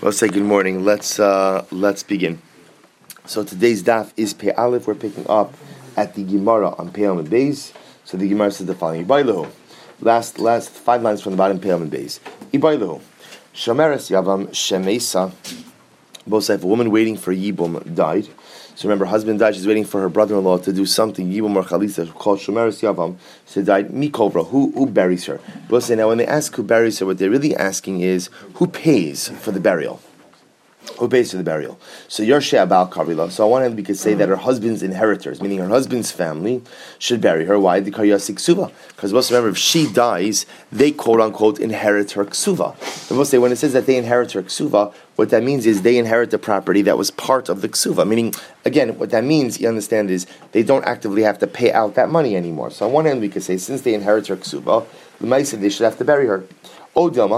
I'll say good morning. Let's begin. So today's daf is Pei Aleph. We're picking up at the Gemara on Pei Amud Beis. So the Gemara says the following: Ibailahu. Last 5 lines from the bottom. Pei Amud Beis. Ibailahu. Shomeres Yavam Shemesa. Both say if a woman waiting for Yibum died. So remember, husband died. She's waiting for her brother-in-law to do something. Yibum or Chalisa called Shomeres Yavam. She died. Mikovra. Who buries her? Both say now when they ask who buries her, what they're really asking is who pays for the burial. Who pays for the burial? So Yorshe Abal Kavila. So on one hand, we could say that her husband's inheritors, meaning her husband's family, should bury her. Why? The Karyasik Ksuva. Because most remember, if she dies, they quote unquote inherit her Ksuva. And most say when it says that they inherit her Ksuva, what that means is they inherit the property that was part of the Ksuva. Meaning, again, what that means, you understand, is they don't actively have to pay out that money anymore. So on one hand, we could say since they inherit her Ksuva, the Maisa, they should have to bury her. On the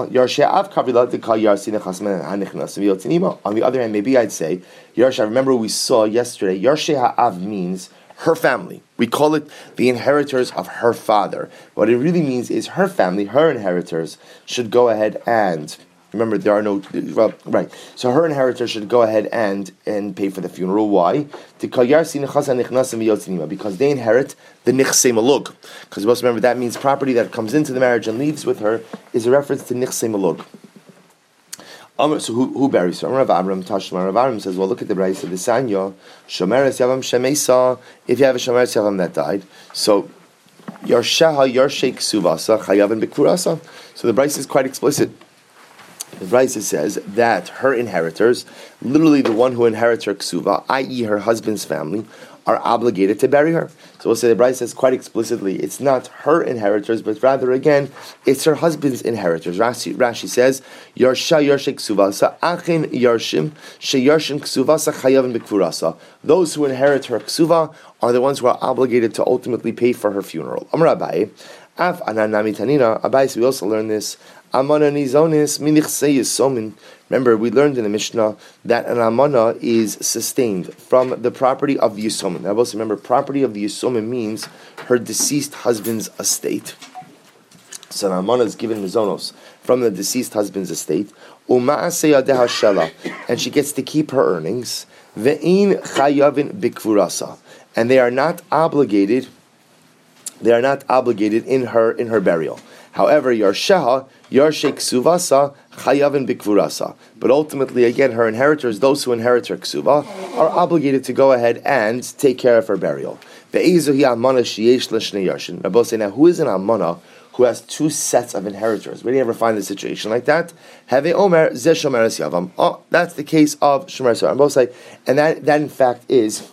other hand, maybe I'd say, Yarsha, remember we saw yesterday, Yarshe Ha'av means her family. We call it the inheritors of her father. What it really means is her family, her inheritors, should go ahead and, remember there are no, well, right, so her inheritors should go ahead and pay for the funeral. Why? Because they inherit the nichsei malug. Because you must remember that means property that comes into the marriage and leaves with her is a reference to nichsei malug. So who buries her? Rav Amram says, well, look at the Brayso of the Sanya. Shomeres Yavam Shemesa. If you have a Shomeres Yavam that died, so Yarsheha Yarshei Ksuvasa Chayavin Bikfurasa. So the Brayso is quite explicit. The Brayso says that her inheritors, literally the one who inherits her ksuva, i.e. her husband's family, are obligated to bury her. So we'll say the Brayso says quite explicitly, it's not her inheritors, but rather again, it's her husband's inheritors. Rashi says, Yarsha Yarshe Ksuvasa, Achin Yarshim, She Yarshim Ksuvasa Chayavin Bikfurasa. Those who inherit her ksuva are the ones who are obligated to ultimately pay for her funeral. Amar Abaye, Af Ananami Tanina, Abaye, we also learn this. Remember, we learned in the Mishnah that an amana is sustained from the property of the Yisomim. Now, also remember, property of the Yisomim means her deceased husband's estate. So an amana is given mizonos from the deceased husband's estate, and she gets to keep her earnings. And they are not obligated. They are not obligated in her burial. However, Yarsheha, Yarshei Ksuvasa, Chayavin Bikvurasa. But ultimately, again, her inheritors, those who inherit her Ksuva, are obligated to go ahead and take care of her burial. Now, who is an Amana who has 2 sets of inheritors? Where do you ever find a situation like that? Have a Omer, Ze Shomeres Yavam. Oh, that's the case of Shomeres Yavam. And that in fact is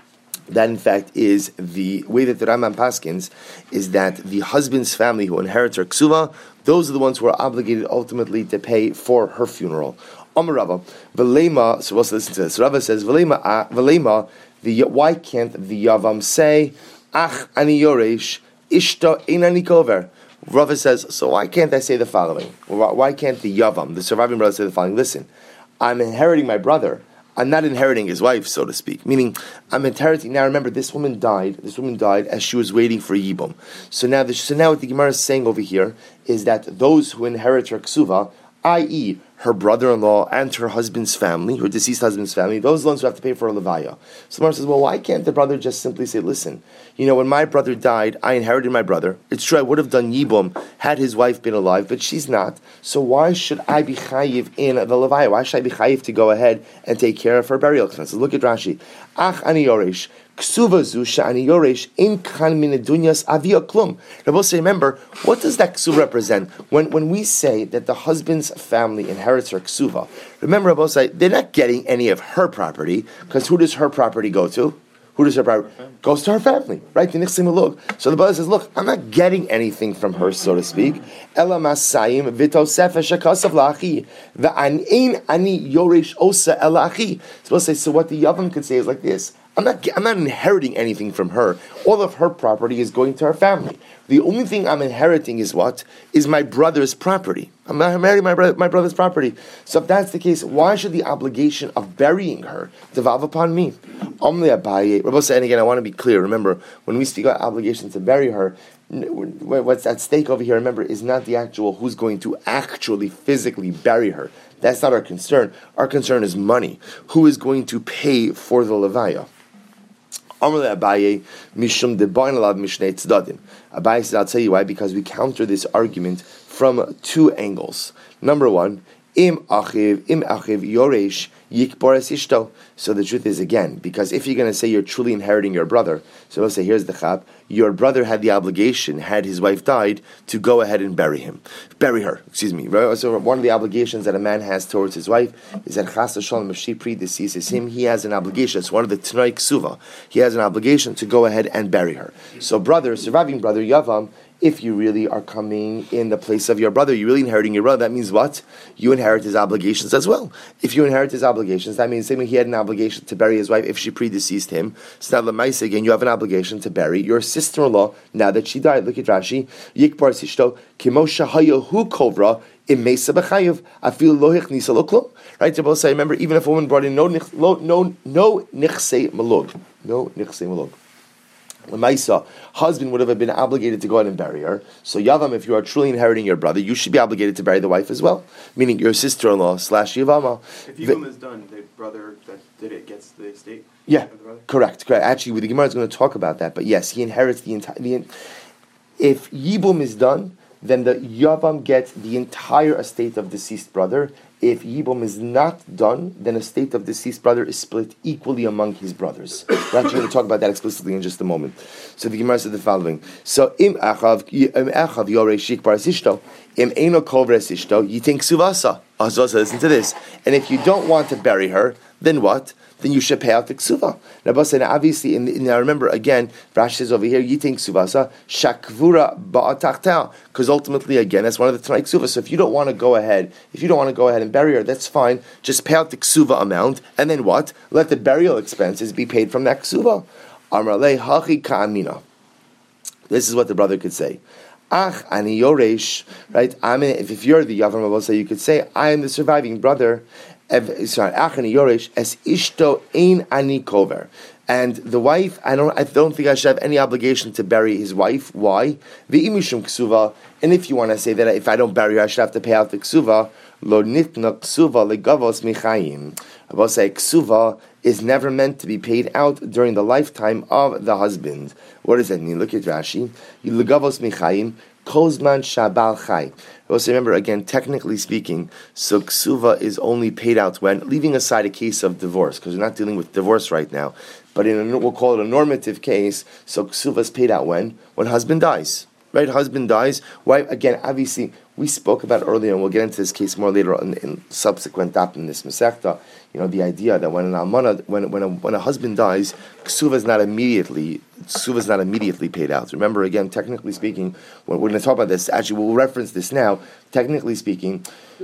the way that the Rambam paskins is that the husband's family who inherits her ksuva, those are the ones who are obligated ultimately to pay for her funeral. Amar Rava, Velema, so let's listen to this. Rava says, Velema, why can't the Yavam say, Ach ani yoresh, ishta einani kover? Rava says, so why can't I say the following? Why can't the Yavam, the surviving brother, say the following? Listen, I'm inheriting my brother. I'm not inheriting his wife, so to speak. Meaning, I'm inheriting. Now, remember, this woman died as she was waiting for Yibum. So now what the Gemara is saying over here is that those who inherit her ksuva, i.e., her brother-in-law and her husband's family, her deceased husband's family, those are the ones who have to pay for a levaya. So Gemara says, well, why can't the brother just simply say, listen, when my brother died, I inherited my brother. It's true, I would have done Yibum had his wife been alive, but she's not. So why should I be chayiv in the levaya? Why should I be chayiv to go ahead and take care of her burial expenses? Look at Rashi. Ach ani yoresh. Ksuva zu sha'ani yoresh in kan min dunyas avia klum. Rabbi say, remember, what does that ksuva represent? When we say that the husband's family inherits her ksuva, remember, Rabbi say, they're not getting any of her property, because who does her property go to? Who does her property? Goes to her family, right? So the brother says, look, I'm not getting anything from her, so to speak. Ela masayim vitosef shekasav lachi va'anin ani yoresh osa elachi. So what the Yavam could say is like this. I'm not inheriting anything from her. All of her property is going to her family. The only thing I'm inheriting is what? Is my brother's property. I'm inheriting my brother's property. So if that's the case, why should the obligation of burying her devolve upon me? Rabbi said, and again, I want to be clear. Remember, when we speak about obligation to bury her, what's at stake over here, remember, is not the actual who's going to actually physically bury her. That's not our concern. Our concern is money. Who is going to pay for the levaya? Abaye says, I'll tell you why, because we counter this argument from two angles. Number one, im achiv yoresh yikbar es ishto. So the truth is, again, because if you're going to say you're truly inheriting your brother, so let's say, here's the chap, your brother had the obligation, had his wife died, to go ahead and bury her, right? So one of the obligations that a man has towards his wife is that chas v'shalom, if she predeceases him, he has an obligation. It's one of the Tanai Ksuva. He has an obligation to go ahead and bury her. So surviving brother Yavam, if you really are coming in the place of your brother, you're really inheriting your brother, that means what? You inherit his obligations as well. If you inherit his obligations, that means same way he had an obligation to bury his wife if she predeceased him. So now Lamaisa, again, you have an obligation to bury your sister-in-law now that she died. Look at Rashi. Yikbar sishto, kimosha hayahu kovra, imesa b'chayev, afil lohich nisa loklum. Right, to both say, remember, even if a woman brought in no nichse malug. Lamaisa, husband would have been obligated to go ahead and bury her. So Yavam, if you are truly inheriting your brother, you should be obligated to bury the wife as well, meaning your sister-in-law / Yavama. If Yibum is done, the brother that did it gets the estate. Yeah, correct. Actually, the Gemara is going to talk about that. But yes, he inherits the entire. If Yibum is done, then the Yavam gets the entire estate of deceased brother. If Yibum is not done, then estate of deceased brother is split equally among his brothers. We're actually going to talk about that explicitly in just a moment. So the Gemara said the following: So im achav yorei shikbar sishto, im eno kovres ishto, yitin ksuvasa. Listen to this. And if you don't want to bury her, then what? Then you should pay out the ksuva. Now, obviously, now remember again, Rashi says over here, yitin ksuvasa shakvura ba'atachta, because ultimately, again, that's one of the Tanai ksuva. So if you don't want to go ahead and bury her, that's fine. Just pay out the ksuva amount, and then what? Let the burial expenses be paid from that ksuva. Amrale hachi ka'amina. This is what the brother could say. Ach ani yoresh, right? If you're the Yavam, I will say, you could say, I am the surviving brother. Ach ani yoresh es ishto ein ani kover. And the wife, I don't think I should have any obligation to bury his wife. Why? V'imishum ksuva. And if you want to say that if I don't bury her, I should have to pay out the ksuva. Lo nitna ksuva legavos michayim. I will say ksuva is never meant to be paid out during the lifetime of the husband. What does that mean? Look at Rashi. Legavos michayim kozman shabal chay. I will say, remember again, technically speaking, so ksuva is only paid out when, leaving aside a case of divorce, because we're not dealing with divorce right now. But we'll call it a normative case. So ksuva is paid out when husband dies. Right, husband dies. Wife, again, obviously, we spoke about earlier, and we'll get into this case more later in subsequent daf in this Masechta. The idea that when an almana, when a husband dies, ksuva is not immediately paid out. Remember, again, technically speaking, we're going to talk about this. Actually, we'll reference this now. Technically speaking,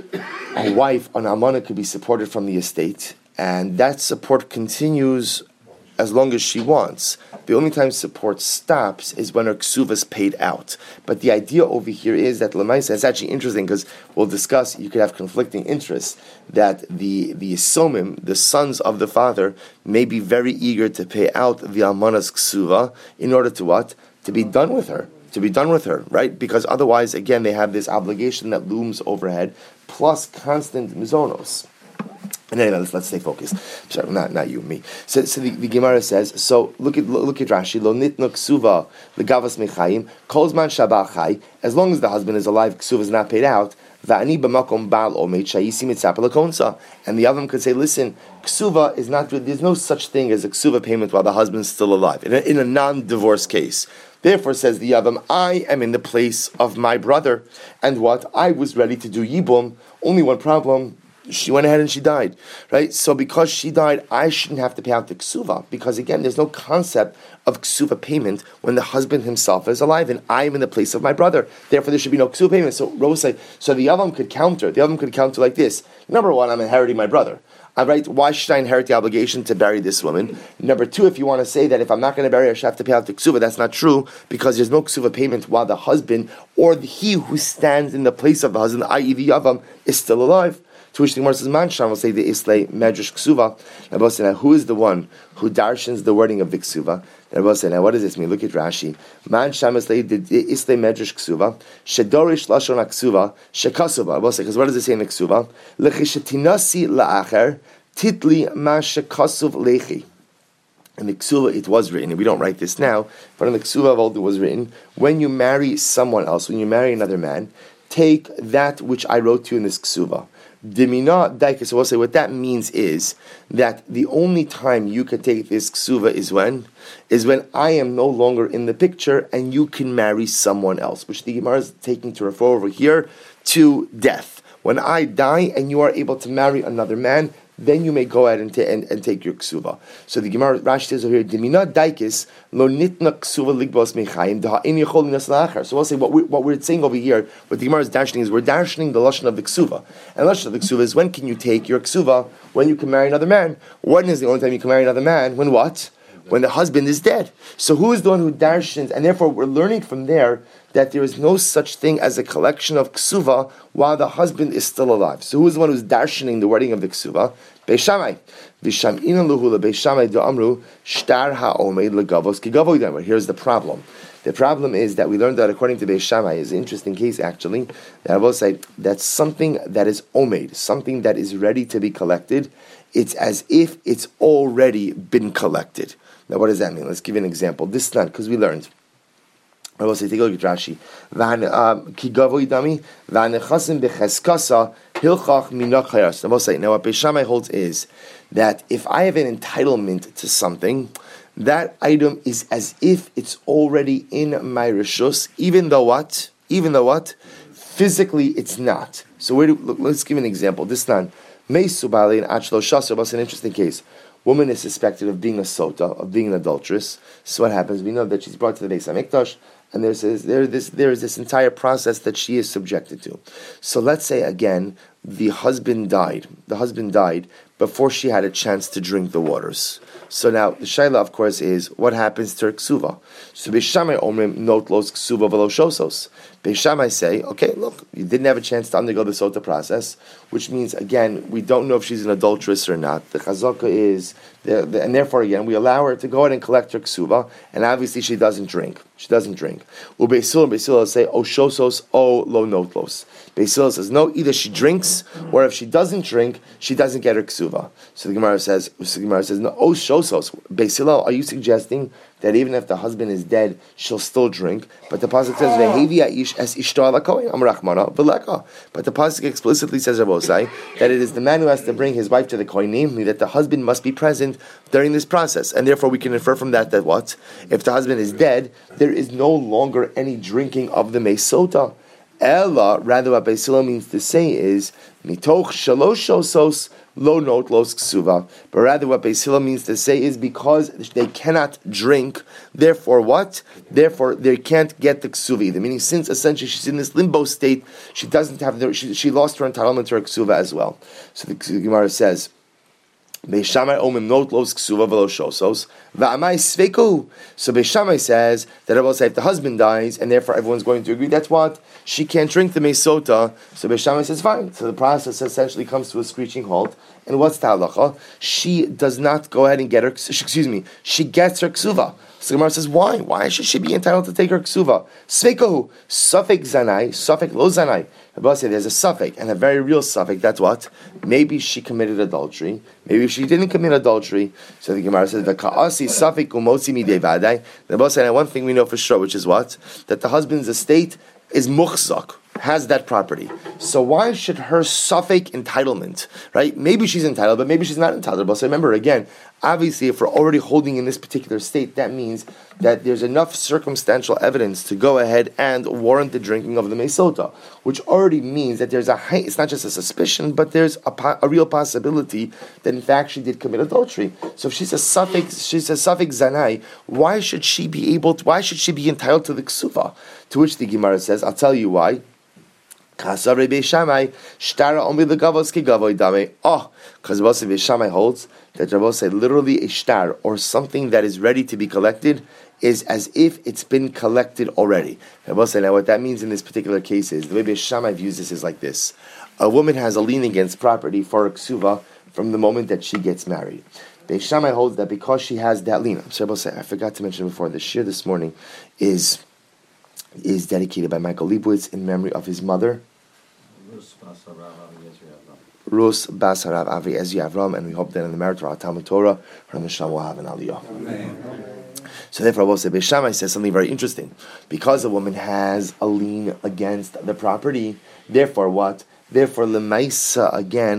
a wife, an almana, could be supported from the estate, and that support continues as long as she wants. The only time support stops is when her ksuva is paid out. But the idea over here is that Lamaisa, it's actually interesting because we'll discuss, you could have conflicting interests, that the Yisomim, the sons of the father, may be very eager to pay out the almana's ksuva in order to what? To be done with her. Right? Because otherwise, again, they have this obligation that looms overhead, plus constant mizonos. And anyway, let's stay focused. Sorry, not you, me. So the Gemara says. So look at Rashi. Lo nitno ksuva legavas mechayim kolzman shabachai. As long as the husband is alive, ksuva is not paid out. Va'ani b'makom bal omet shayisi mitzapa lakonsa. And the other could say, listen, ksuva is not. There's no such thing as a ksuva payment while the husband's still alive in a non-divorce case. Therefore, says the Yavam, I am in the place of my brother, and what I was ready to do yibum. Only one problem. She went ahead and she died, right? So because she died, I shouldn't have to pay out the ksuva, because again, there's no concept of ksuva payment when the husband himself is alive, and I am in the place of my brother. Therefore, there should be no ksuva payment. So Rose so the Yavam could counter. The Yavam could counter like this: number one, I'm inheriting my brother. Right? Why should I inherit the obligation to bury this woman? Number two, if you want to say that if I'm not going to bury her, I should have to pay out the ksuva, that's not true, because there's no ksuva payment while the husband, or he who stands in the place of the husband, i.e. the Yavam, is still alive. To which the Gemara says, Mansham will say the Islay Medrash Ksuva. Now, who is the one who darshans the wording of the Ksuva? Rabbi say, now what does this mean? Look at Rashi. Man shamas isle medrash ksuva shedorish lashon ksuva shekasuva. Rabbi say, because what does it say in the ksuva? Lechishetinasi laacher titli ma shekasuv lechi. In the ksuva, it was written, and we don't write this now, but in the ksuva of old, it was written, when you marry someone else, when you marry another man, take that which I wrote to you in this ksuva. Dimina daika. So we'll say what that means is that the only time you can take this ksuva is when I am no longer in the picture and you can marry someone else, which the Gemara is taking to refer over here to death. When I die and you are able to marry another man, then you may go ahead and take your ksuva. So the Gemara Rashi says over here, Dimina daikis lo nitna ksuva ligbos mechayim da'in yechol minas la'achar. So we'll say what we're saying over here, what the Gemara is dashing is we're dashing the lashon of the ksuva. And the lashon of the ksuva is when can you take your ksuva? When you can marry another man. When is the only time you can marry another man? When what? When the husband is dead. So who is the one who darshins? And therefore we're learning from there that there is no such thing as a collection of ksuva while the husband is still alive. So who is the one who's darshaning the wording of the ksuva? Beis Shammai. V'sham'ina luhu leBeis Shammai do'amru shtar ha'omed legavos kigavoy damer. Here's the problem. The problem is that we learned that according to Beis Shammai, is an interesting case actually, that I will say that's something that is omed, something that is ready to be collected. It's as if it's already been collected. Now what does that mean? Let's give you an example. This is not, because we learned. I will say, take a look at Rashi. Ki gavoy dami v'anechasim b'cheskasa hilchach minach hayas. I will say, now what Beis Shammai holds is that if I have an entitlement to something, that item is as if it's already in my rishus, even though what? Physically, it's not. So let's give an example. This nan meisu b'alei and achlo shasar. That's an interesting case. Woman is suspected of being a sota, of being an adulteress. So what happens? We know that she's brought to the Beis HaMikdash, and there is this entire process that she is subjected to. So let's say again, the husband died. The husband died before she had a chance to drink the waters. So now the shaila, of course, is what happens to her ksuva. So Beis Shammai omrim not los ksuva v'lo shosos. Beis Shammai say, okay, look, you didn't have a chance to undergo the sota process, which means again we don't know if she's an adulteress or not. The chazaka is, and therefore again we allow her to go ahead and collect her ksuva, and obviously she doesn't drink. Beis Hillel say o shosos o lo notlos. Beis Hillel says no, either she drinks or if she doesn't drink, she doesn't get her ksuva. So the Gemara says no, o shosos. Beis Hillel, are you suggesting that even if the husband is dead, she'll still drink? But the pasuk says vehevi ish es ishto ala kohen amrachmana v'leka. But the pasuk explicitly says Rabosai that it is the man who has to bring his wife to the kohen, namely that the husband must be present during this process, and therefore we can infer from that what if the husband is dead, there is no longer any drinking of the meisota. Ella, rather, what Beis Hillel means to say is mitoch shalosh shosos lo not los ksuva. But rather, what Beis Hillel means to say is because they cannot drink, therefore what? Therefore, they can't get the ksuva either. Meaning, since essentially she's in this limbo state, she doesn't have she lost her entitlement to her ksuva as well. So the Gemara says, Beis Shammai omim not los ksuva v'lo shosos v'amai sveiku. So Beis Shammai says that if the husband dies and therefore everyone's going to agree, that's what she can't drink the meisota. So Beis Shammai says fine. So the process essentially comes to a screeching halt. And what's the halacha? She does not go ahead and get her. She gets her ksuva. So the Gemara says why? Why should she be entitled to take her ksuva? Sveiku suffik zanai suffik lo zanai. There's a suffix, and a very real suffix. That's what? Maybe she committed adultery. Maybe she didn't commit adultery. So the Gemara says, "V'ka'asi suffix umosi midei vadai." The Gemara says, one thing we know for sure, which is what? That the husband's estate is muchzak, has that property. So why should her suffix entitlement, right? Maybe she's entitled, but maybe she's not entitled. So remember again, obviously, if we're already holding in this particular state, that means that there's enough circumstantial evidence to go ahead and warrant the drinking of the meisota, which already means that there's it's not just a suspicion, but there's a real possibility that in fact she did commit adultery. So if she's a suffix zanai, why should she be entitled to the ksuva? To which the Gemara says, I'll tell you why. Because Beis Shammai holds that Rabbi said literally a shtar, or something that is ready to be collected, is as if it's been collected already. Rabbi said, now what that means in this particular case is, the way Beis Shammai views this is like this. A woman has a lien against property for a ksuva from the moment that she gets married. Beis Shammai holds that because she has that lien. I'm sorry, I forgot to mention before. The shir this morning is dedicated by Michael Leibowitz in memory of his mother, Rus Basarav Avi Ezri Avram, and we hope that in the merit of our Talmud Torah, her Neshama will have an aliyah. So therefore, I will say, Beis Shammai says something very interesting. Because a woman has a lien against the property, therefore what? Therefore, Lemaisa,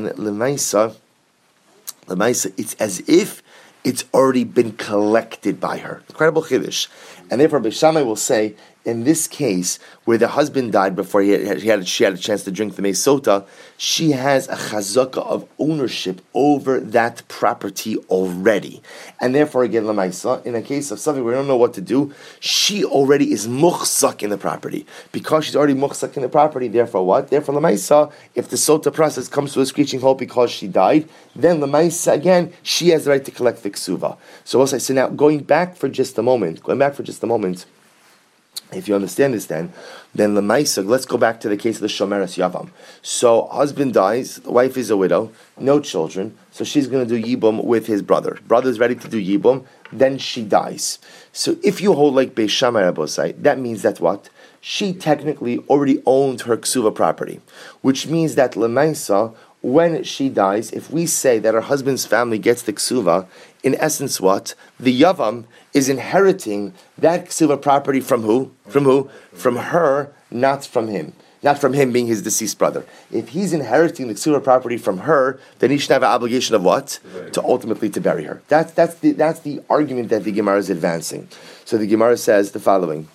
it's as if it's already been collected by her. Incredible chiddush. And therefore, Beis Shammai will say, in this case, where the husband died before she had a chance to drink the mei sota, she has a chazaka of ownership over that property already. And therefore, again, lemaisa, in a case of something where we don't know what to do, she already is muchzak in the property. Because she's already muchzak in the property, therefore what? Therefore, lemaisa, if the sota process comes to a screeching halt because she died, then lemaisa, again, she has the right to collect the ksuva. So we'll say, so now, going back for just a moment, if you understand this then Lemaisa, let's go back to the case of the Shomeres Yavam. So husband dies, the wife is a widow, no children, so she's going to do Yibum with his brother. Brother's ready to do Yibum, then she dies. So if you hold like Beis Shammai Rabosai, that means that what? She technically already owned her Ksuva property, which means that Lemaisa, when she dies, if we say that her husband's family gets the Ksuva, in essence what? The Yavam is inheriting that Ksuva property from who? From who? From her, not from him. Not from him being his deceased brother. If he's inheriting the Ksuva property from her, then he should have an obligation of what? To ultimately to bury her. That's the argument that the Gemara is advancing. So the Gemara says the following.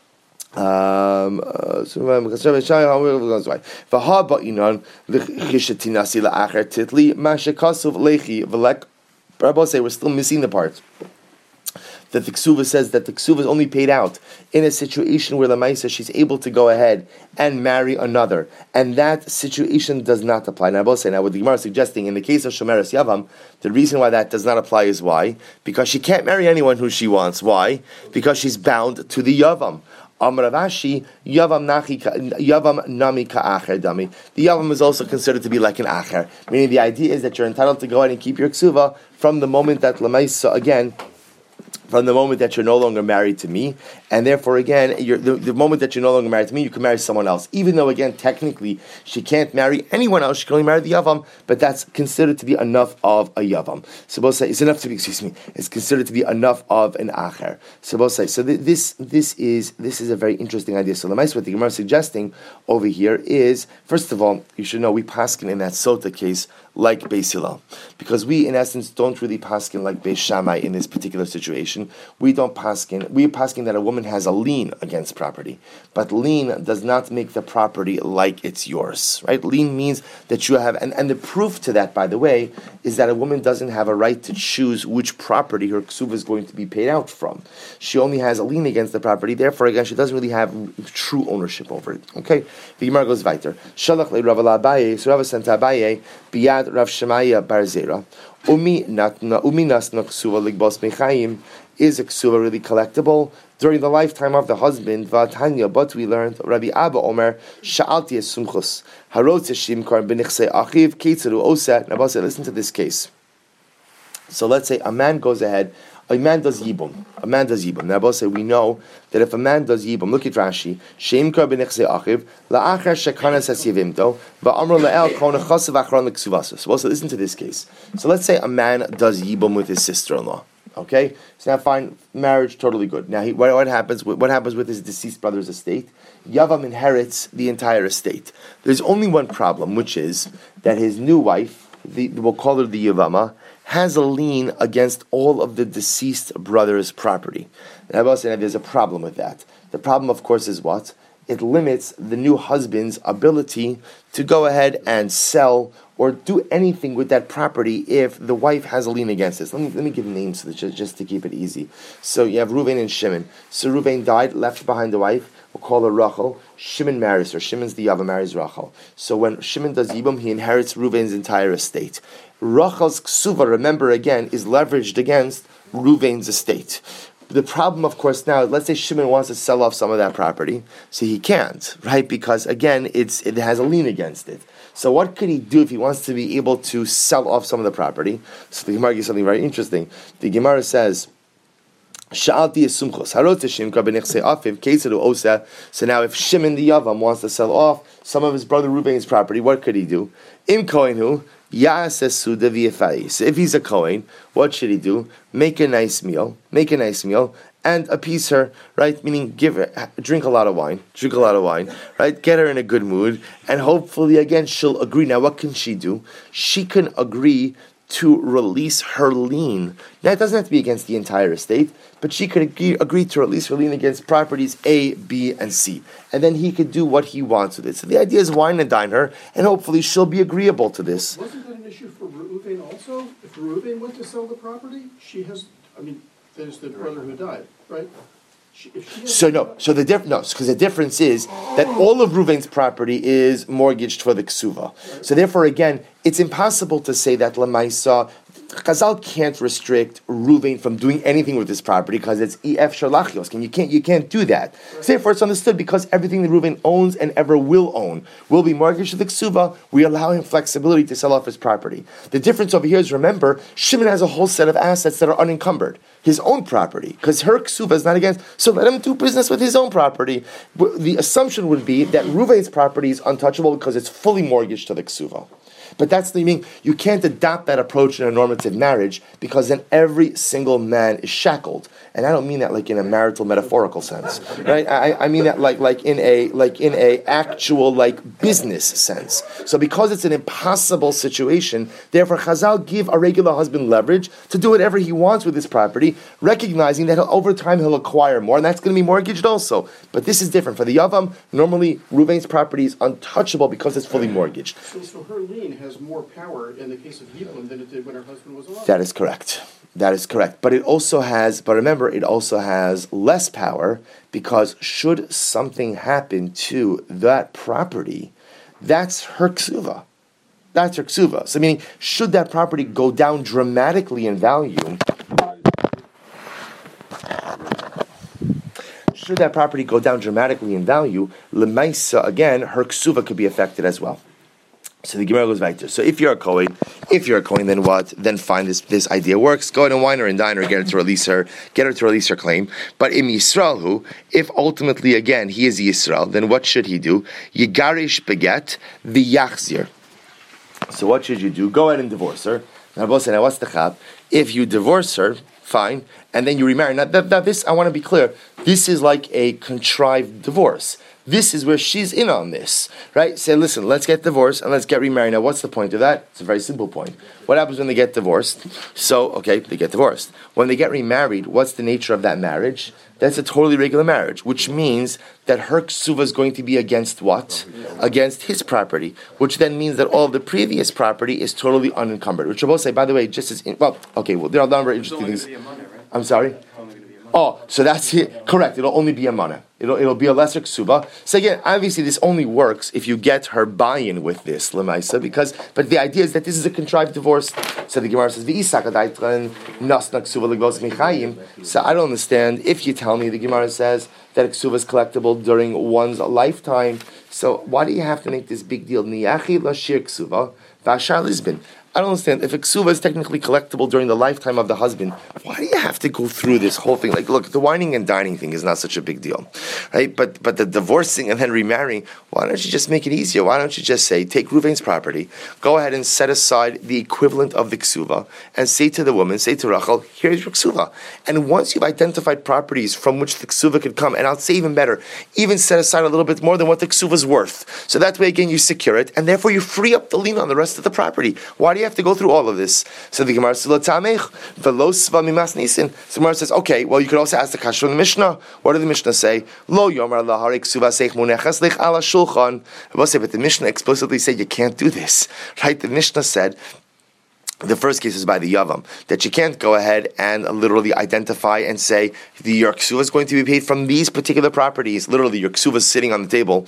Rabbi say we're still missing the part that the Ksuva says that the Ksuva is only paid out in a situation where the Maisa she's able to go ahead and marry another, and that situation does not apply. Now, what the Gemara is suggesting in the case of Shomeres Yavam, the reason why that does not apply is why? Because she can't marry anyone who she wants. Why? Because she's bound to the Yavam. Amar Ravashi, Yavam nami ka'acher dami. The Yavam is also considered to be like an acher, meaning the idea is that you're entitled to go ahead and keep your ksuva from the moment that Lamaisa, again, from the moment that you're no longer married to me, and therefore again, the moment that you're no longer married to me, you can marry someone else. Even though again, technically, she can't marry anyone else, she can only marry the Yavam, but that's considered to be enough of a Yavam. So both say, it's enough to be, it's considered to be enough of an Acher. So both say, so this is a very interesting idea. So the what the Gemara is suggesting over here is, first of all, you should know, we paskin in that Sota case, like Beis Hillel, because we in essence don't really paskin like Beis Shammai in this particular situation. We don't paskin. We paskin that a woman has a lien against property, but lien does not make the property like it's yours, right? Lien means that you have, and the proof to that, by the way, is that a woman doesn't have a right to choose which property her ksuva is going to be paid out from. She only has a lien against the property. Therefore, again, she doesn't really have true ownership over it. Okay, the Gemara goes weiter. Shalach le Rav Abaye, so Rav sent Abaye biyad Rav Shemaya bar Zera. Umi nasna ksuva ligbos mechayim. Is a ksuva really collectible during the lifetime of the husband? Vatanya, but we learned Rabbi Abba Omer Sha'alti esumchus harotz shimkar benichse achiv keitzeru oset. Now, listen to this case. So let's say a man goes ahead. A man does yibum. Now, we know that if a man does yibum, look at Rashi. Shimkar benichse achiv la'achar shekanas hasyevimto va'amr le'el kona chasav achron l'ksuvasa. So also listen to this case. So let's say a man does yibum with his sister-in-law. Okay, so now fine, marriage totally good. Now, what happens? What happens with his deceased brother's estate? Yavam inherits the entire estate. There's only one problem, which is that his new wife, we'll call her the Yavama, has a lien against all of the deceased brother's property. And there's a problem with that. The problem, of course, is what? It limits the new husband's ability to go ahead and sell or do anything with that property if the wife has a lien against this. Let me give names just to keep it easy. So you have Reuven and Shimon. So Reuven died, left behind the wife. We'll call her Rachel. Shimon marries her. Shimon's the Yava, marries Rachel. So when Shimon does Yibum, he inherits Reuven's entire estate. Rachel's ksuva, remember again, is leveraged against Reuven's estate. The problem, of course, now, let's say Shimon wants to sell off some of that property, so he can't, right? Because again, it has a lien against it. So what could he do if he wants to be able to sell off some of the property? So the Gemara gives something very interesting. The Gemara says, so now if Shimon the Yavam wants to sell off some of his brother Reuven's property, what could he do? So if he's a Kohen, what should he do? Make a nice meal, and appease her, right? Meaning drink a lot of wine, right? Get her in a good mood, and hopefully again she'll agree. Now what can she do? She can agree to release her lien. Now it doesn't have to be against the entire estate, but she could agree to release her lien against properties A, B, and C. And then he could do what he wants with it. So the idea is wine and dine her, and hopefully she'll be agreeable to this. Wasn't that an issue for Reuven also? If Reuven went to sell the property, there's the brother who died, right? Because the difference is that all of Reuven's property is mortgaged for the ksuva. So therefore, again, it's impossible to say that Lamaisa, Chazal can't restrict Reuven from doing anything with this property because it's EF Sharlachios, and you can't do that. So therefore, it's understood because everything that Reuven owns and ever will own will be mortgaged to the ksuva. We allow him flexibility to sell off his property. The difference over here is, remember, Shimon has a whole set of assets that are unencumbered. His own property, because her ksuva is not against, so let him do business with his own property. The assumption would be that Reuven's property is untouchable because it's fully mortgaged to the ksuva. But that's the meaning. You can't adopt that approach in a normative marriage because then every single man is shackled, and I don't mean that like in a marital metaphorical sense, right? I mean that like in a actual business sense. So because it's an impossible situation, therefore Chazal give a regular husband leverage to do whatever he wants with his property, recognizing that over time he'll acquire more, and that's going to be mortgaged also. But this is different for the Yavam. Normally, Reuven's property is untouchable because it's fully mortgaged. So her lien has more power in the case of Yibum than it did when her husband was alive. That is correct. But it also has less power because should something happen to that property, that's her ksuva. So meaning, should that property go down dramatically in value, Lemaisa, again, her ksuva could be affected as well. So the Gemara goes back to, so if you're a Kohen, then what? Then find this idea works. Go ahead and wine her and dine her, get her to release her claim. But in Yisrael, if ultimately again he is Yisrael, then what should he do? Yigarish beget v'yachzir. So what should you do? Go ahead and divorce her. Now what's the chab? If you divorce her, fine, and then you remarry. Now this, I want to be clear, this is like a contrived divorce. This is where she's in on this, right? Say, listen, let's get divorced and let's get remarried. Now, what's the point of that? It's a very simple point. What happens when they get divorced? So, okay, they get divorced. When they get remarried, what's the nature of that marriage? That's a totally regular marriage, which means that her ksuva is going to be against what? Against his property, which then means that all of the previous property is totally unencumbered. Which I will say, by the way, just as, there are a number of interesting things. I'm sorry? Oh, so that's it. Correct. It'll only be a mana. It'll be a lesser ksuba. So again, obviously, this only works if you get her buy-in with this lemaisa, but the idea is that this is a contrived divorce. So the Gemara says, so I don't understand. If you tell me, the Gemara says that a ksuba is collectible during one's lifetime, so why do you have to make this big deal? Niyachi lashir ksuba v'ashar lisbin. I don't understand. If a ksuva is technically collectible during the lifetime of the husband, why do you have to go through this whole thing? Like, look, the whining and dining thing is not such a big deal, right? But the divorcing and then remarrying, why don't you just make it easier? Why don't you just say, take Reuven's property, go ahead and set aside the equivalent of the ksuva, and say to the woman, say to Rachel, here's your ksuva. And once you've identified properties from which the ksuva could come, and I'll say even better, even set aside a little bit more than what the ksuva is worth. So that way, again, you secure it, and therefore you free up the lien on the rest of the property. Why do you have to go through all of this? So the Gemara says, the Gemara says, okay, well, you could also ask the kasha in the Mishnah. What did the Mishnah say? Lo yomar lahari ksuva seich munechas lich ala shulchan. But the Mishnah explicitly said you can't do this, right? The Mishnah said The first case is by the Yavam, that you can't go ahead and literally identify and say your ksuva is going to be paid from these particular properties. Literally, your ksuva is sitting on the table.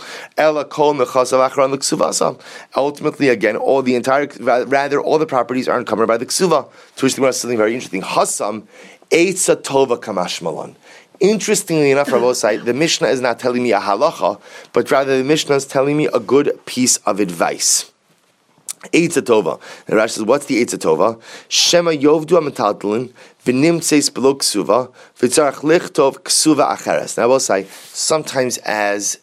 Ultimately, again, all the properties are encumbered by the ksuva. To which the Gemara is something very interesting. Hasam eitza tova kamash malon. Interestingly enough, Rabosai, the Mishnah is not telling me a halacha, but rather the Mishnah is telling me a good piece of advice. Eitza tova. And Rashi says, what's the eitza tova? Shema yovdu amataltalin v'nimtzeis below ksuva v'tzarach lichtov ksuva acheres. Now I will say, sometimes as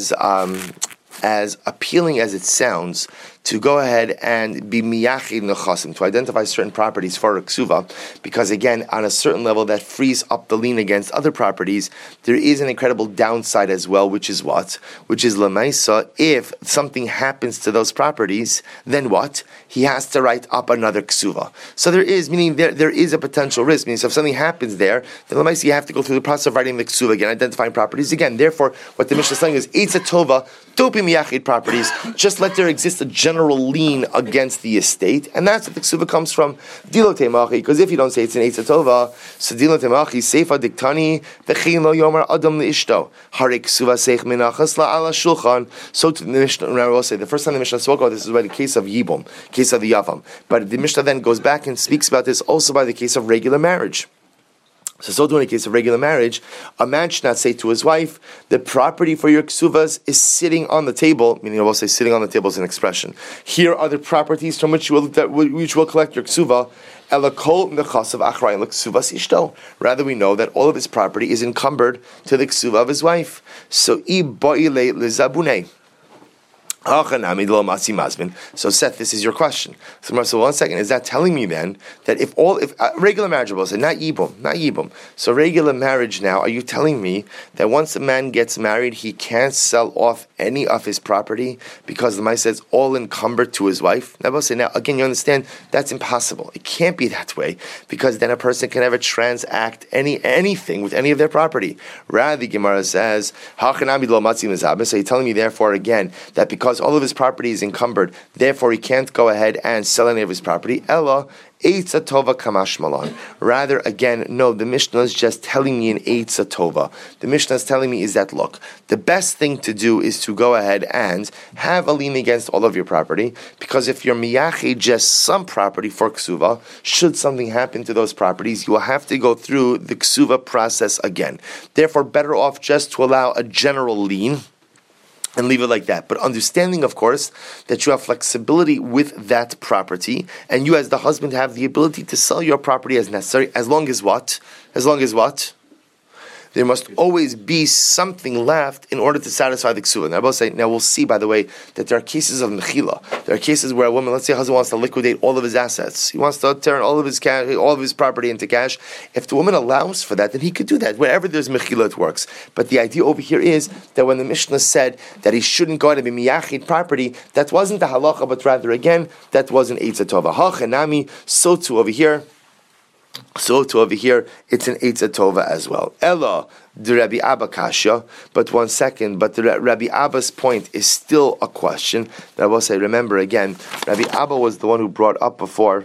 appealing as it sounds, to go ahead and be miyachid nechasim, to identify certain properties for a ksuva, because again, on a certain level, that frees up the lien against other properties. There is an incredible downside as well, which is what? Which is lemaisa. If something happens to those properties, then what? He has to write up another ksuva. So there is, meaning there is a potential risk. Meaning, so if something happens there, then lemaisa you have to go through the process of writing the ksuva again, identifying properties again. Therefore, what the Mishnah is saying is, eitza tova, don't be miyachid properties. Just let there exist a general lien against the estate, and that's what the ksuva comes from. Dilo temachi, because if you don't say it's an eitza tova, so dilo temachi seifa diktani v'chein lo yomer adam leishto harik ksuva seich minachas la ala shulchan. So to the Mishnah, I will say the first time the Mishnah spoke about this is by the case of Yibum, case of the Yavam, but the Mishnah then goes back and speaks about this also by the case of regular marriage. So too in a case of regular marriage, a man should not say to his wife, the property for your ksuvas is sitting on the table, meaning I will say sitting on the table is an expression. Here are the properties from which you will collect your ksuva. Rather, we know that all of his property is encumbered to the ksuva of his wife. So So Seth, this is your question. So 1 second, is that telling me then that if regular marriage, not yibum. So regular marriage now, are you telling me that once a man gets married, he can't sell off any of his property because the Mishnah says all encumbered to his wife? Now again, you understand that's impossible. It can't be that way because then a person can never transact anything with any of their property. Rather, the Gemara says, so you're telling me therefore again that because all of his property is encumbered, therefore he can't go ahead and sell any of his property. Ella, eitza tova kamash malon. Rather, again, no, the Mishnah is just telling me an eitza tova. The Mishnah is telling me is that, look, the best thing to do is to go ahead and have a lien against all of your property, because if you're miyachid just some property for ksuva, should something happen to those properties, you will have to go through the ksuva process again. Therefore, better off just to allow a general lien and leave it like that. But understanding, of course, that you have flexibility with that property, and you as the husband have the ability to sell your property as necessary, as long as what? There must always be something left in order to satisfy the ksuva. Now we'll see, by the way, that there are cases of mechila. There are cases where a woman, let's say a husband wants to liquidate all of his assets. He wants to turn all of his cash, all of his property into cash. If the woman allows for that, then he could do that. Wherever there's mechila, it works. But the idea over here is that when the Mishnah said that he shouldn't go out and be miyachid property, that wasn't the halacha, but rather, again, that was an eitza tova. Hachanami, so too over here, it's an eitza tova as well. Ella, the Rabbi Abba kasha, but 1 second, but the Rabbi Abba's point is still a question that I will say, remember again, Rabbi Abba was the one who brought up before,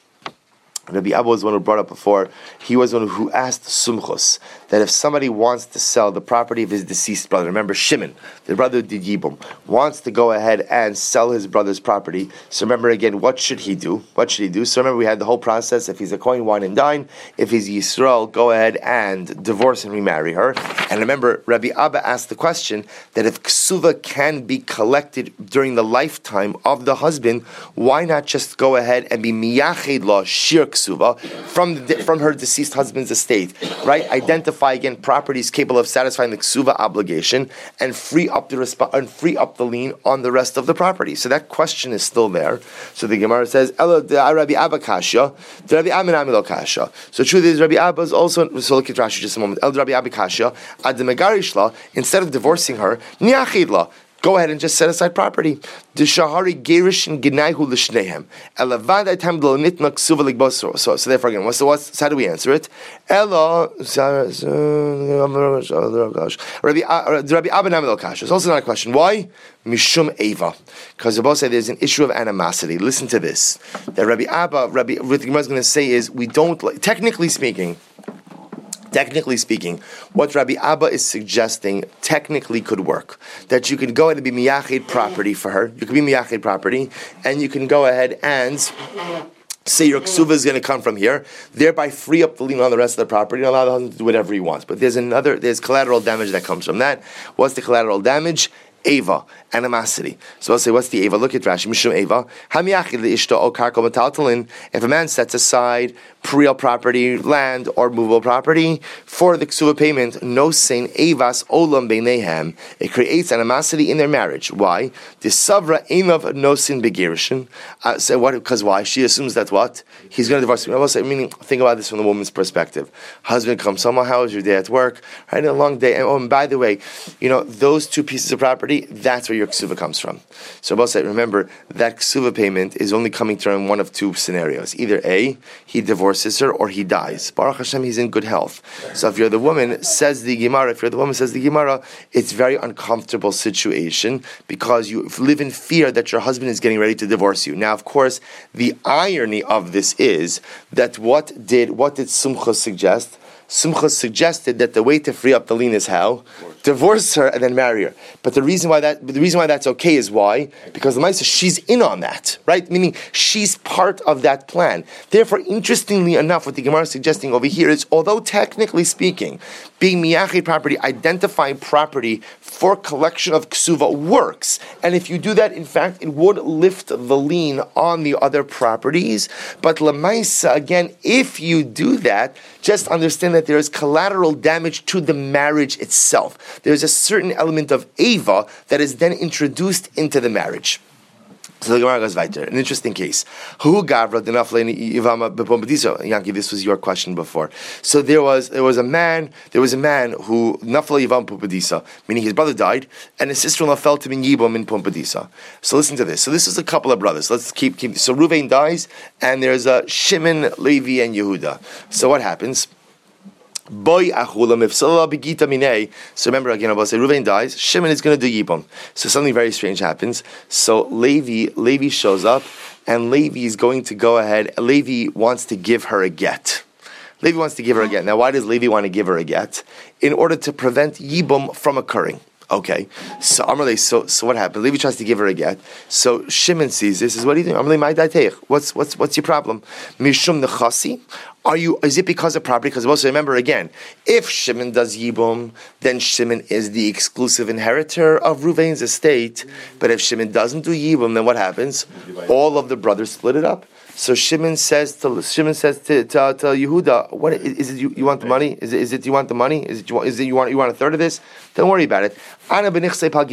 he was the one who asked Sumchus that if somebody wants to sell the property of his deceased brother, remember Shimon, the brother did Yibum, wants to go ahead and sell his brother's property. So remember again, what should he do? So remember we had the whole process. If he's a Kohen, wine and dine. If he's Yisrael, go ahead and divorce and remarry her. And remember, Rabbi Abba asked the question that if ksuva can be collected during the lifetime of the husband, why not just go ahead and be miyached la shir ksuva from her deceased husband's estate, right? Identify again properties capable of satisfying the ksuva obligation and free up the lien on the rest of the property. So that question is still there. So the Gemara says, "Ela Rabbi Abba kasha, Rabbi Aminami lo kasha." So truth is, Rabbi Abba is also. So look at Rashi just a moment. El Rabbi Abba kasha, ad megarishla, instead of divorcing her, niachidla. go ahead and just set aside property. The shahari gerishin ginayhu l'shnehem. Elavad item lo nitna ksuva ligboso. So therefore again, what's how do we answer it? Ella Rabbi Abba Namil Kash. It's also not a question. Why? Mishum Eva. Because Rabbi said there's an issue of animosity. Listen to this. That Rabbi Abba, what the Gemara is going to say is we don't technically speaking, what Rabbi Abba is suggesting technically could work. That you can go ahead and be miyachid property for her. You can be miyachid property, and you can go ahead and say your ksuva is going to come from here, thereby free up the lien on the rest of the property and allow the husband to do whatever he wants. But there's collateral damage that comes from that. What's the collateral damage? Eva, animosity. So I'll say, what's the Eva? Look at Rashi. Mishum Eva. If a man sets aside real property, land, or movable property for the ksuva payment, no sein Evas olam beinehem. It creates animosity in their marriage. Why? The savra einav no sin begirishin. So what? Because why? She assumes that what? He's going to divorce me. I will say, meaning, think about this from the woman's perspective. Husband comes home, how was your day at work? I had a long day. And by the way, those two pieces of property, that's where your ksuva comes from. So I will say, remember, that ksuva payment is only coming through in one of two scenarios. Either A, he divorces her, or he dies. Baruch Hashem, he's in good health. So if you're the woman, says the Gemara, it's a very uncomfortable situation because you live in fear that your husband is getting ready to divorce you. Now, of course, the irony of this is that what did Sumcha suggest? Sumcha suggested that the way to free up the lien is how? Divorce her and then marry her. But the reason why that's okay is why? Because the Maisa, she's in on that, right? Meaning she's part of that plan. Therefore, interestingly enough, what the Gemara is suggesting over here is, although technically speaking, being miyachid property, identifying property for collection of ksuva works. And if you do that, in fact, it would lift the lien on the other properties. But Lamaisa, again, if you do that, just understand that there is collateral damage to the marriage itself. There's a certain element of Eva that is then introduced into the marriage. So the Gemara goes weiter. An interesting case. Yanki, this was your question before. So there was a man who nafla yivam pumpadisa, meaning his brother died, and his sister-in-law fell to be yibam in pumpadisa. So listen to this. So this is a couple of brothers. Let's keep. So Ruvain dies, and there's a Shimon, Levi, and Yehuda. So what happens? So remember again, I'll say Ruvain dies, Shimon is going to do Yibam. So something very strange happens. So Levi shows up, and Levi is going to go ahead. Levi wants to give her a get. Now, why does Levi want to give her a get? In order to prevent Yibam from occurring. Okay, so Amarle, so what happened? Levi tries to give her a get. So Shimon sees this. What are you doing? Amarle, my daiteich. What's your problem? Mishum nechasi. Is it because of property? Because also remember again, if Shimon does Yibum, then Shimon is the exclusive inheritor of Ruvain's estate. But if Shimon doesn't do Yibum, then what happens? All of the brothers split it up. So Shimon says to Yehuda, "What is it? You want the money? Is it you want the money? Is it you want a third of this? Don't worry about it. I'll go.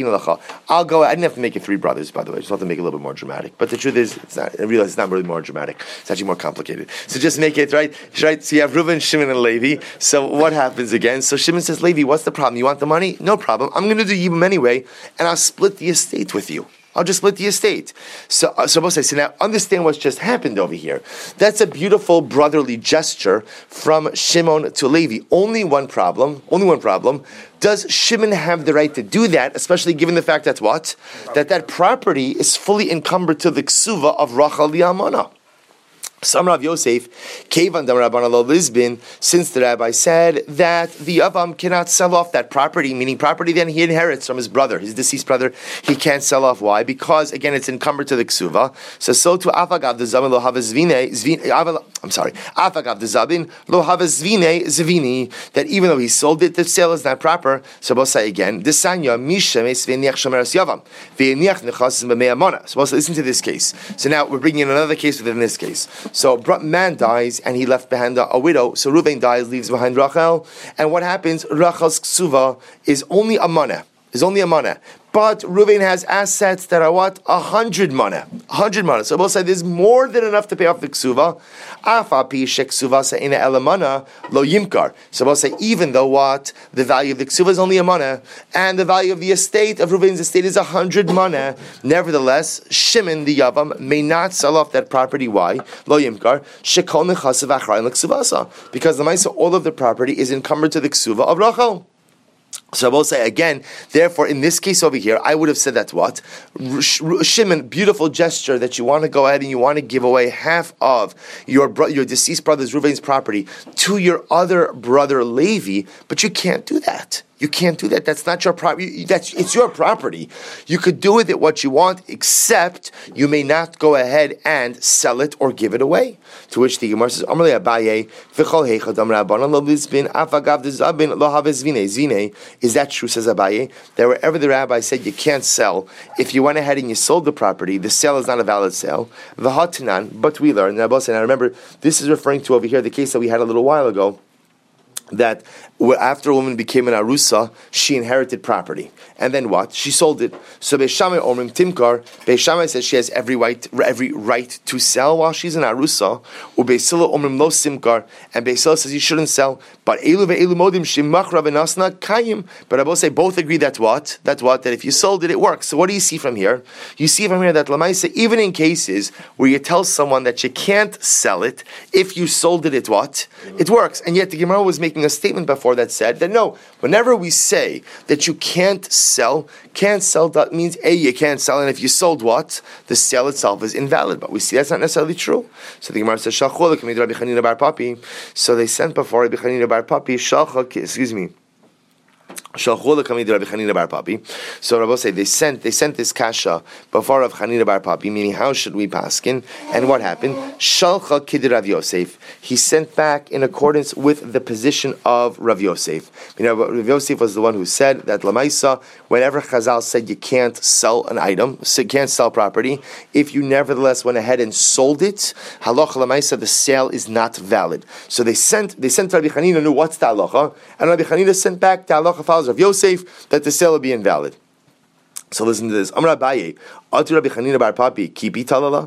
I didn't have to make it three brothers, by the way. I just have to make it a little bit more dramatic. But the truth is, it's not. I realize it's not really more dramatic. It's actually more complicated. So just make it right. So you have Reuven, Shimon, and Levi. So what happens again? So Shimon says, Levi, what's the problem? You want the money? No problem. I'm going to do Yibum anyway, and I'll split the estate with you. I'll just split the estate. So both say, so now understand what's just happened over here. That's a beautiful brotherly gesture from Shimon to Levi. Only one problem. Does Shimon have the right to do that, especially given the fact that what? That property is fully encumbered to the ksuva of Rachel the Almana. Some Rav Yosef, Kevan Dam Rabban Alo Lisbon, since the rabbi said that the Avam cannot sell off that property, meaning property then he inherits from his brother, his deceased brother, he can't sell off. Why? Because again it's encumbered to the ksuva. So to Afagav the Zabin lo Havazvine, Afagav the Zabin lo Havazvine Zvini, that even though he sold it, the sale is not proper. So we'll say again, Desanya Mishem es v'niach shomeres Yavam, v'niach nechas b'mei amona. So we'll listen to this case. So now we're bringing in another case within this case. So man dies and he left behind a widow. So Reuven dies, leaves behind Rachel. And what happens? Rachel's ksuva is only a maneh. But Reuven has assets that are what? 100 mana. 100 mana. So we'll say there's more than enough to pay off the ksuva. Lo yimkar. So we'll say even though what? The value of the ksuva is only a mana, and the value of the estate, of Reuven's estate, is 100 mana. Nevertheless, Shimon, the Yavam, may not sell off that property. Why? Lo yimkar. Shekol nechasav achrayin l'ksuvasa. Because the Maisa, all of the property is encumbered to the ksuva of Rachel. So I will say again, therefore, in this case over here, I would have said that what? Shimon, beautiful gesture that you want to go ahead and you want to give away half of your deceased brother's Reuven's property to your other brother Levi, but you can't do that. You can't do that. That's not your property. It's your property. You could do with it what you want, except you may not go ahead and sell it or give it away. To which the Gemara says, "Amar le Abaye, v'chol heichad amar Rabbanan lo bizbin afagav dezabin lo have zvine." Is that true? Says Abaye. That wherever the rabbi said you can't sell, if you went ahead and you sold the property, the sale is not a valid sale. V'hatanan, but we learned. And I remember this is referring to over here the case that we had a little while ago, that after a woman became an arusa, she inherited property. And then what? She sold it. So Beis Shammai Omrim Timkar, Beis Shammai says she has every right to sell while she's an arusa. Beis Hillel Omrim Lo Simkar, and Beis Hillel says you shouldn't sell. But Elu ve'elu modim shemachra v'nasna kayim. But I will say both agree that what? That if you sold it, it works. So what do you see from here? You see from here that Lamaisa, even in cases where you tell someone that you can't sell it, if you sold it, it what? It works. And yet the Gemara was making a statement before that said that no, whenever we say that you can't sell, that means A, you can't sell, and if you sold what? The sale itself is invalid. But we see that's not necessarily true. So the Gemara says, Rabbi Chanina bar Papi. So they sent before Rabbi Chanina bar Papi, So Rabbi say they sent this kasha before Rav Chanina bar Papi, meaning how should we paskin? And what happened? Shalcha kid Rav Yosef. He sent back in accordance with the position of Rav Yosef. Rav Yosef was the one who said that Lamaisa, whenever Chazal said you can't sell an item, so you can't sell property, if you nevertheless went ahead and sold it, halacha Lamaisa, the sale is not valid. So they sent Rabbi Chanina, knew what's the halacha, and Rabbi Chanina sent back the halacha follows of Yosef that the sale will be invalid. So listen to this. Amar Abaye, Atu Rabbi Chanina bar Papi, kipi talala.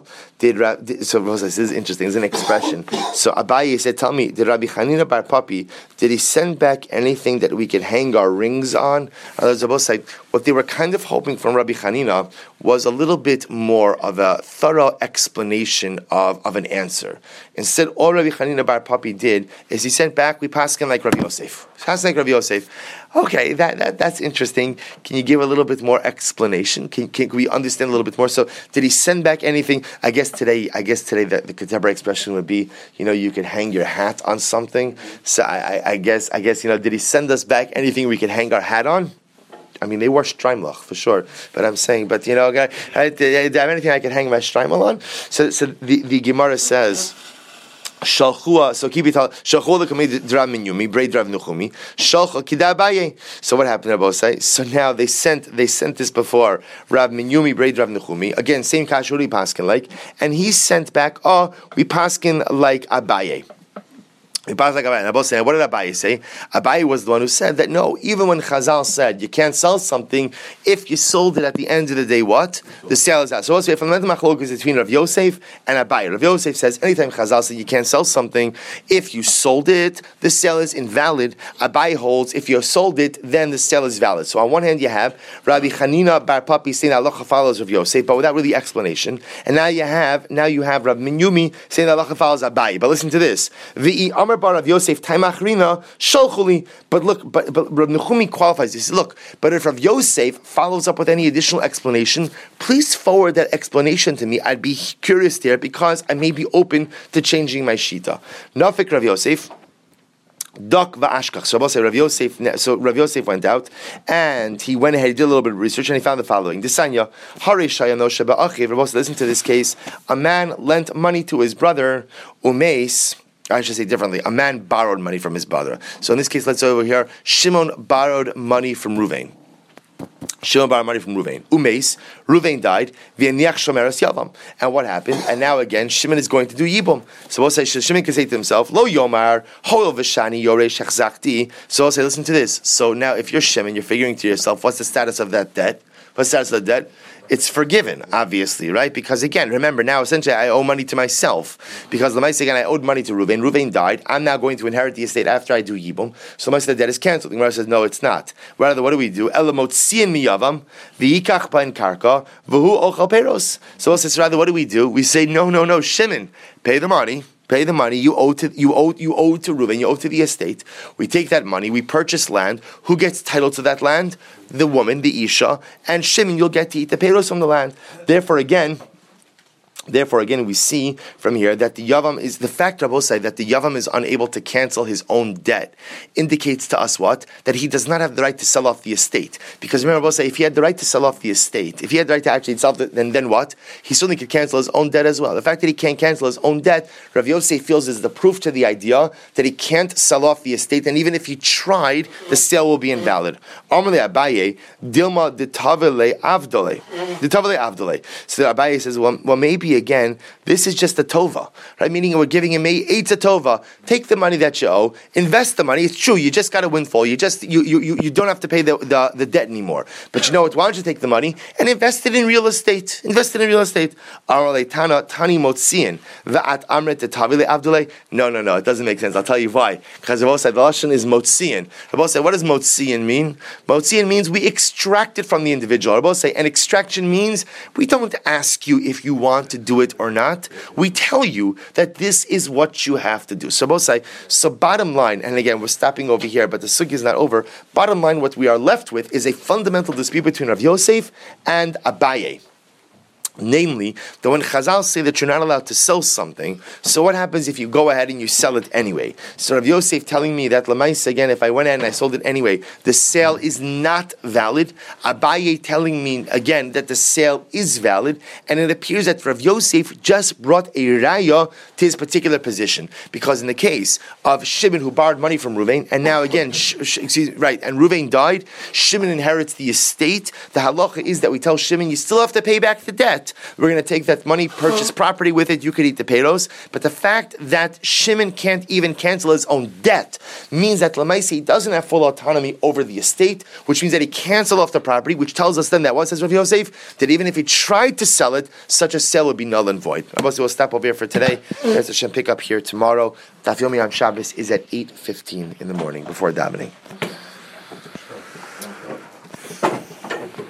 So this is interesting. It's an expression. So Abaye said, "Tell me, did Rabbi Chanina bar Papi, did he send back anything that we could hang our rings on?" What they were kind of hoping from Rabbi Chanina was a little bit more of a thorough explanation of an answer. Instead, all Rabbi Chanina bar Papi did is he sent back, we paskin like Rabbi Yosef. Paskin like Rabbi Yosef. Okay, that's interesting. Can you give a little bit more explanation? Can we understand a little bit more? So, did he send back anything? I guess today the contemporary expression would be, you could hang your hat on something. So I guess did he send us back anything we could hang our hat on? I mean, they wore streimlach for sure, but I'm saying, do I have anything I can hang my streimel on? So the Gemara says, Shalchua, so keep it all. Shalchua the committee Rav Minyumi, braid Rav Nuchumi. Shalcha kida Abaye. So what happened? Rabbi say. So now they sent this before Rav Minyumi, braid Rav Nuchumi. Again, same kashuri paskin like, and he sent back. Oh, we paskin like Abaye. What did Abaye say? Abaye was the one who said that no, even when Chazal said you can't sell something, if you sold it at the end of the day, what? The sale is out. So also, if fundamental machlok is between Rav Yosef and Abaye. Rav Yosef says anytime Chazal said you can't sell something, if you sold it, the sale is invalid. Abaye holds if you sold it, then the sale is valid. So on one hand you have Rabbi Chanina bar Papi saying halacha follows Rav Yosef, but without really explanation. And now you have Rav Minyumi saying halacha follows Abaye. But listen to this. Bar Rav Yosef Taimachrina Shalchuli. But look, but Rav Nechumi qualifies. He says, look, but if Rav Yosef follows up with any additional explanation, please forward that explanation to me. I'd be curious there because I may be open to changing my shita. Nafik Rav Yosef. Dak va'ashkach. So Rav Yosef went out and he went ahead, he did a little bit of research, and he found the following. Desanya, Hare Shayano Sheba Achiv. Rav Yosef, listen to this case. A man lent money to his brother, Umeis. I should say differently. A man borrowed money from his brother. So in this case, let's say over here, Shimon borrowed money from Ruvain. Umeis, Ruvain died. And what happened? And now again, Shimon is going to do Yibum. So we'll say, Shimon can say to himself, Lo Yomar, Hoyol Vishani, Yoresh Chakzakti. So I'll say, listen to this. So now if you're Shimon, you're figuring to yourself, what's the status of that debt? besides the debt, it's forgiven, obviously, right? Because again, remember now, essentially, I owe money to myself. Because again, I owed money to Reuven. Reuven died. I'm now going to inherit the estate after I do Yibum. So the debt is canceled. The Gemara says, no, it's not. Rather, what do we do? Elamotzian miyavam, v'yikach bain karka, v'hu ochal peros. So rather, what do? We say, no, Shimon, pay the money. Pay the money you owe to Reuven, you owe to the estate. We take that money, we purchase land. Who gets title to that land? The woman, the Isha, and Shimon, you'll get to eat the peiros from the land. Therefore, again, we see from here that the Yavam is the fact, Rabbi say that the Yavam is unable to cancel his own debt indicates to us what? That he does not have the right to sell off the estate. Because remember, Rabbi say if he had the right to sell off the estate, if he had the right to actually sell it, then what? He certainly could cancel his own debt as well. The fact that he can't cancel his own debt, Rav Yosef feels is the proof to the idea that he can't sell off the estate, and even if he tried, the sale will be invalid. Amarle Abaye, Dilma Ditavele Avdole. So Abaye says, well, maybe again, this is just a tova, right? Meaning we're giving him a tova. Take the money that you owe, invest the money. It's true, you just got a windfall. You don't have to pay the debt anymore. But you know what? Why don't you take the money and invest it in real estate? No, it doesn't make sense. I'll tell you why. Because Rabbi said the lashon is motzian. Rabbi said, what does motzian mean? Motzian means we extract it from the individual. Rabbi say, and extraction means we don't ask you if you want to do it or not. We tell you that this is what you have to do. So bottom line, and again, we're stopping over here, but the sugya is not over. Bottom line, what we are left with is a fundamental dispute between Rav Yosef and Abaye. Namely, that when Chazal say that you're not allowed to sell something, so what happens if you go ahead and you sell it anyway? So Rav Yosef telling me that Lamais, again, if I went ahead and I sold it anyway, the sale is not valid. Abaye telling me again that the sale is valid, and it appears that Rav Yosef just brought a raya to his particular position, because in the case of Shimon who borrowed money from Reuven, and now again, and Reuven died, Shimon inherits the estate. The halacha is that we tell Shimon, you still have to pay back the debt. We're going to take that money, purchase property with it, you could eat the peiros. But the fact that Shimon can't even cancel his own debt means that Lamaisi doesn't have full autonomy over the estate, which means that he canceled off the property, which tells us then that what says Rav Yosef? That even if he tried to sell it, such a sale would be null and void. We'll stop over here for today. There's a Shem pick up here tomorrow. Daf Yomi on Shabbos is at 8:15 in the morning before davening.